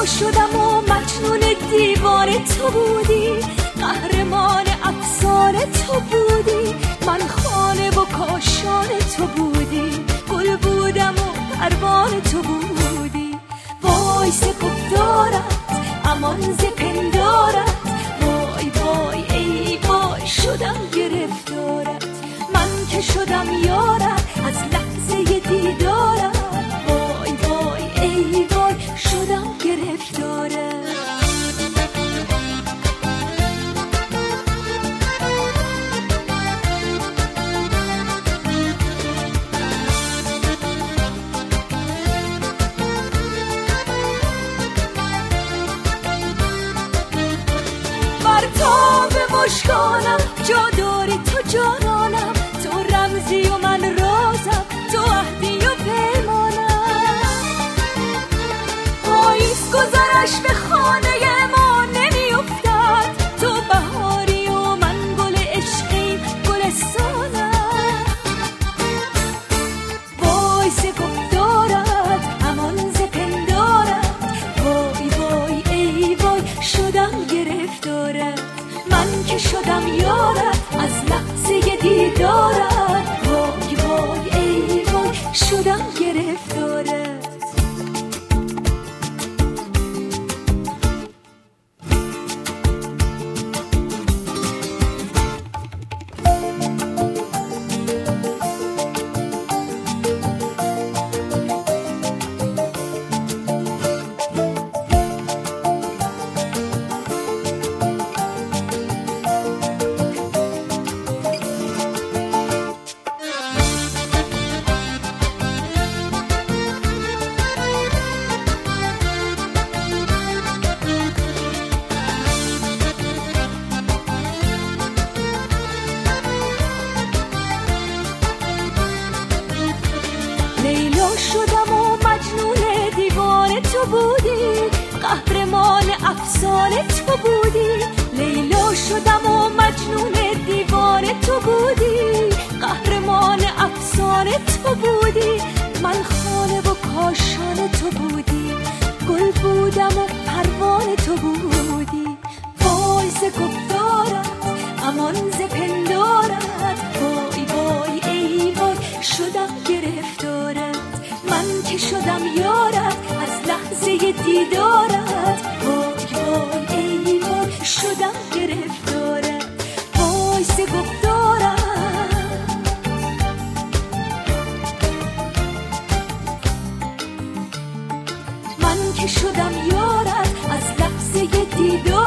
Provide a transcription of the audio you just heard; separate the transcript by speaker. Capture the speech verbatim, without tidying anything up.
Speaker 1: لیلا شدم و مجنون دیوانه تو بودی، قهرمان افسانه تو بودی، من خانه و کاشانه تو بودی، گل بودم و پروانه تو بودی. وای ز گفتارت امان ز پندارت، وای وای ای وای شدم گرفتارت، من که شدم یارت از لحظه دیدارت، وای وای ای وای شدم گرفتارت. مشکانم جا داری تو جانانم، تو رمزی و من رازم، تو عهدی و پیمانم. پاییز گذرش به خانه ما نمی افتد، تو بهاری و من گل عشقیم گلستانم. وای ز گفتارت امان ز پندارت، وای وای ای وای شدم گرفتارت، من که شدم یارت از لحظه دیدارت، وای وای ای وای شدم گرفتارت. لیلا شدم و مجنون دیوانه تو بودی، قهرمان افسانه تو بودی، لیلا شدم و مجنون دیوانه تو بودی، قهرمان افسانه تو بودی، من خانه و کاشانه تو بودی، گل بودم و پروانه تو بودی. وای ز گفتارت امان ز پندارت، وای وای ای وای شدم گرفتارت، من که شدم یارت از لحظه دیدارت، وای وای ای وای شدم گرفتارت. وای ز گفتارت من که شدم یارت از لحظه دیدارت.